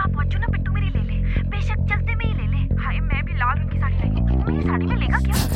वहाँ पहुंचो ना बिट्टू मेरी ले ले, बेशक चलते में ही ले ले। हाय मैं भी लाल रंग की साड़ी लाई हूँ, ये साड़ी में लेगा क्या?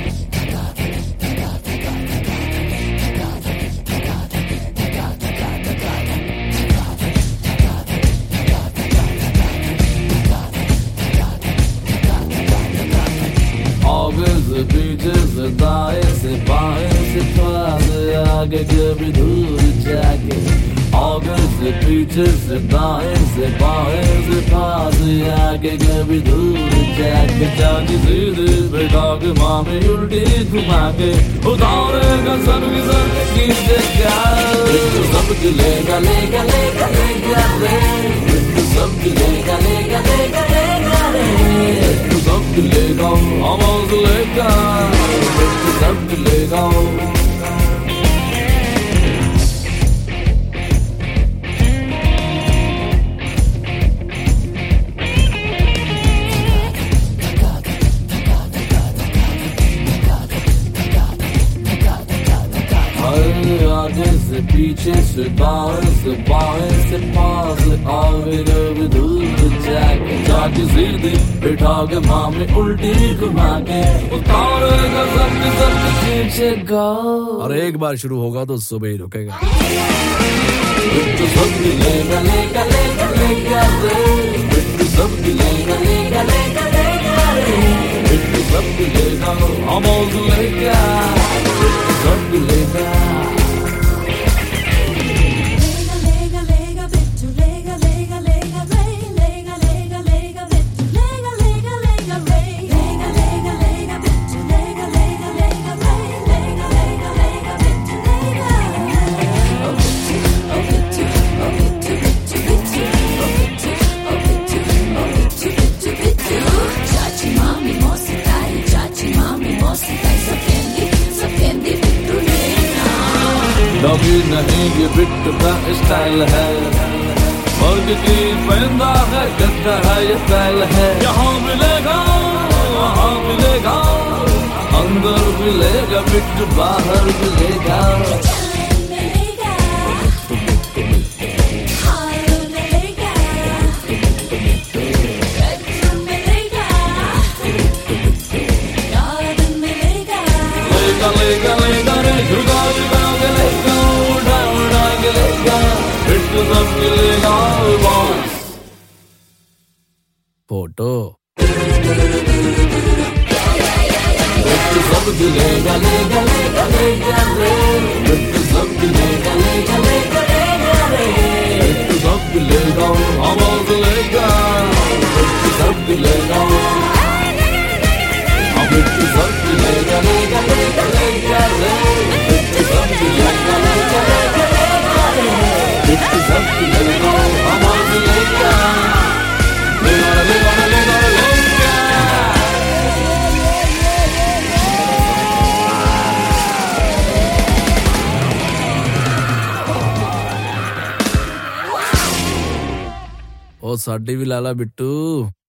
आगे से पीछे से दाएं से बाएं से पास आगे कभी दूर जाके, आगे से पीछे से दाएं से बाएं से पास आगे कभी दूर जाके, जाके सीधे बैठा के मामे उल्टी घुमा के उतारेगा सब की सब नीचे क्या, सबकी लेगा लेगा लेगा लेगा रे, सबकी लेगा लेगा लेगा लेगा रे, सबकी लेगा आवाज लेगा, सबकी लेगा। आगे से पीछे से दाएं से बाएं से पास आगे कभी दूर जाके, जाके सीधे बैठा के मामे उल्टी घुमा के उतारेगा सबके सबके पीछे गा। और एक बार शुरू होगा तो सुबह ही रुकेगा। बिट्टू सबकी लेगा लेगा लेगा लेगा रे, बिट्टू सबकी लेगा लेगा लेगा लेगा रे, बिट्टू सबकी लेगा आवाज लेगा, बिट्टू सबकी लेगा। कभी नहीं ये बिट्टू का स्टाइल है, वर्ग की पैदा है गद्दा है ये स्टाइल है, यहाँ मिलेगा वहाँ मिलेगा, अंदर मिलेगा बिट्टू बाहर मिलेगा। लेगा लेगा रे झुका झुका के लेगा, उड़ा उड़ा के लेगा, बिट्टू सबकी लेगा बॉस फोटो। बिट्टू सबकी लेगा लेगा लेगा लेगा रे, बिट्टू सबकी लेगा लेगा लेगा लेगा रे, बिट्टू सबकी लेगा आवाज लेगा, बिट्टू सबकी लेगा, बिट्टू सबकी लेगा लेगा लेगा लेगा रे, बिट्टू सबकी लेगा लेगा लेगा लेगा रे, बिट्टू सबकी लेगा आवाज लेगा, लेगा लेगा लेगा लेगा। ओ साडी भी लाला बिट्टू।